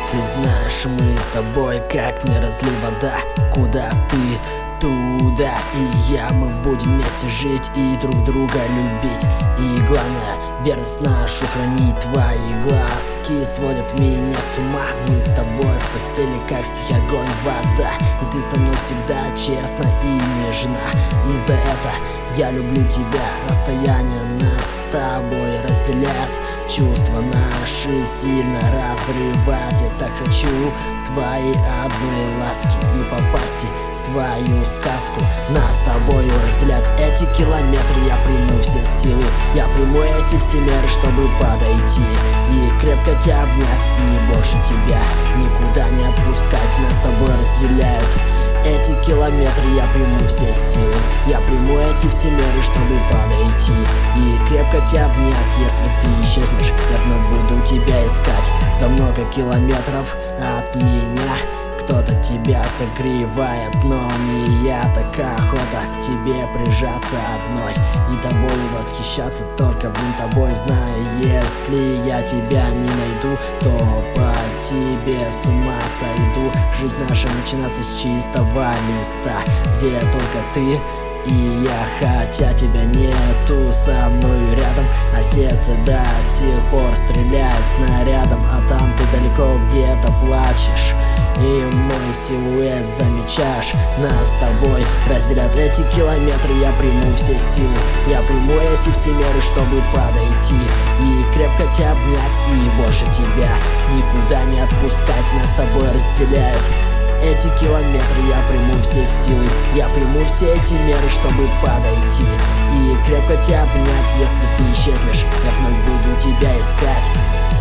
Ты знаешь, мы с тобой как не разлей вода. Куда ты, туда и я. Мы будем вместе жить и друг друга любить. И главное, верность нашу хранить. Твои глазки сводят меня с ума. Мы с тобой в постели, как стихи, огонь, вода. И ты со мной всегда честна и нежна. И за это я люблю тебя. Расстояние нас с тобой разделяет. Чувства наши сильно разрывать. Я так хочу твоей одной ласки и попасть в твою сказку. Нас с тобою разделят эти километры. Я приму все силы, я приму эти все меры, чтобы подойти и крепко тебя обнять. И больше тебя никуда не отпускать. Нас с тобой разделяют эти километры. Я приму все силы, я приму эти все меры, чтобы подойти и крепко тебя обнять. Если ты исчезнешь, я вновь буду тебя искать. За много километров от меня кто-то тебя согревает, но не я. Такая охота к тебе прижаться одной и тобой восхищаться только, тобой. Зная, если я тебя не найду, то по тебе с ума сойду. Жизнь наша начинается с чистого листа, где только ты и я, хотя тебя нету со мной рядом, а сердце до сих пор стреляет снарядом. А там ты далеко где-то плачешь и мой силуэт замечаешь. Нас с тобой разделят эти километры. Я приму все силы, я приму эти все меры, чтобы подойти и крепко тебя обнять. И больше тебя никуда не отпускать. Нас с тобой разделяют эти километры. Я приму все силы, я приму все эти меры, чтобы подойти и крепко тебя обнять. Если ты исчезнешь, я вновь буду тебя искать.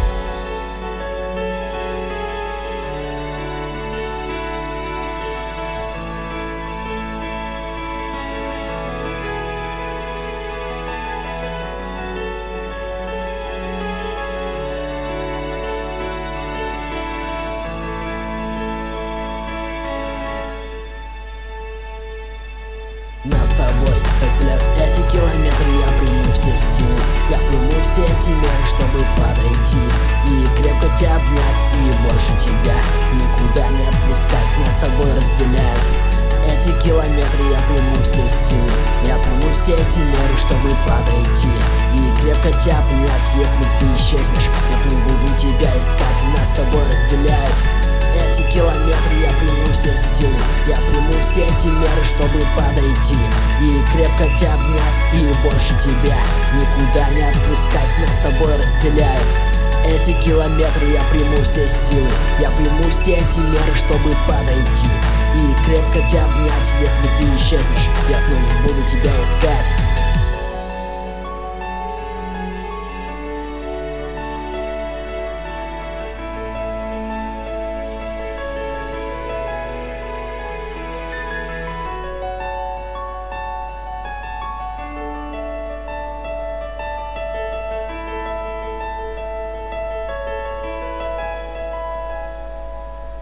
Нас с тобой разделяют эти километры. Я приму все силы, я приму все эти меры, чтобы подойти и крепко тебя обнять. И больше тебя никуда не отпускать. Нас с тобой разделяют эти километры. Я приму все силы, я приму все эти меры, чтобы подойти и крепко тебя обнять. Если ты исчезнешь, я вновь буду тебя искать. Нас с тобой разделяют эти километры. Я приму все силы, я приму все эти меры, чтобы подойти и крепко тебя обнять. И больше тебя никуда не отпускать. Нас с тобой разделяют эти километры. Я приму все силы, я приму все эти меры, чтобы подойти и крепко тебя обнять. Если ты исчезнешь, я вновь буду тебя искать.